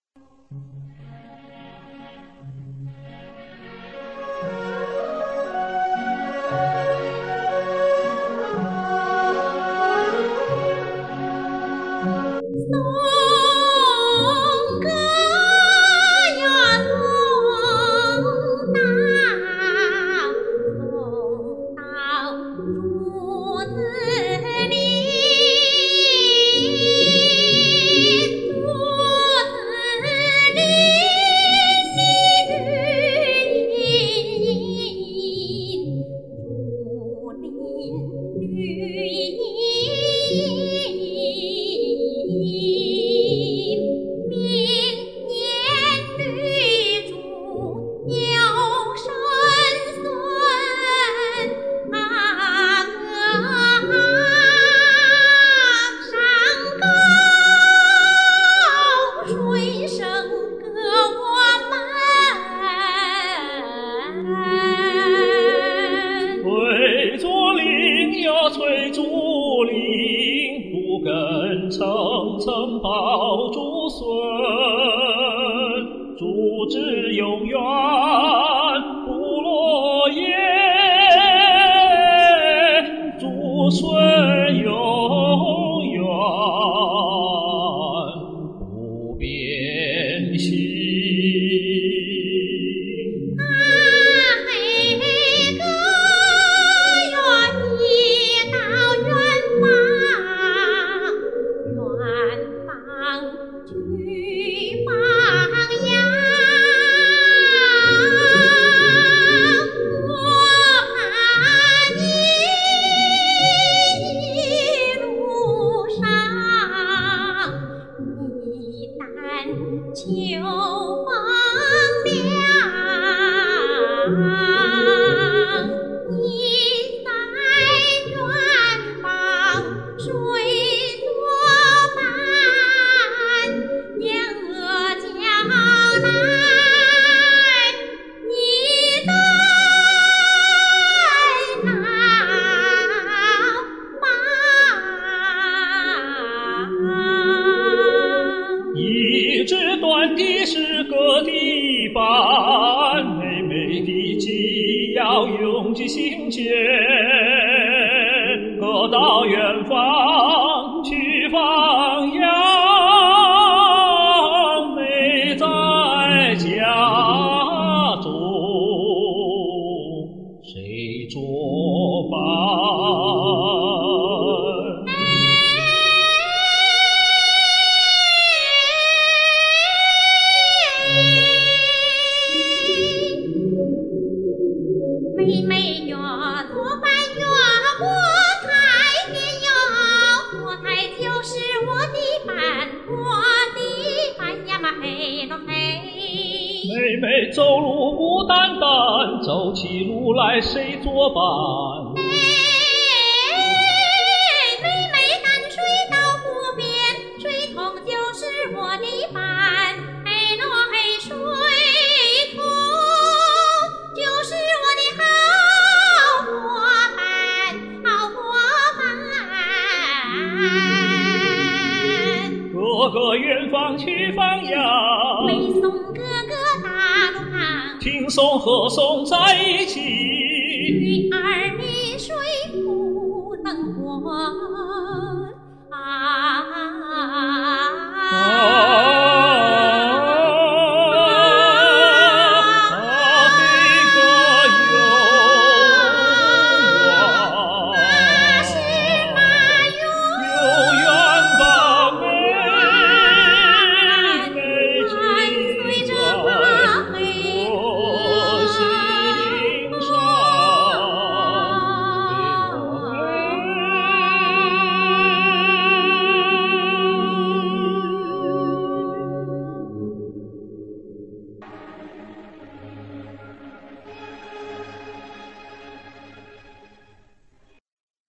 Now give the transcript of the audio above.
翠竹林，芦根层层抱竹笋，竹枝永远不落叶，竹笋永远不变心。 秋风凉，你在远方水作伴，燕鹅江南，你在哪方？ 一支短笛是歌的伴，妹妹的记要永记心间，歌到远方去放羊，妹在家中谁作伴？ 妹妹哟，做饭哟，锅台边哟，锅台就是我的饭，我的饭呀嘛嘿咯嘿。 妹妹走路孤单单，走起路来谁作伴？ 妹妹担水到湖边，水桶就是我的饭，嘿咯嘿，水桶就是我的好伙伴，好伙伴。 哥哥远方去放羊， 背诵哥哥大路旁， 听颂和颂在一起。 女儿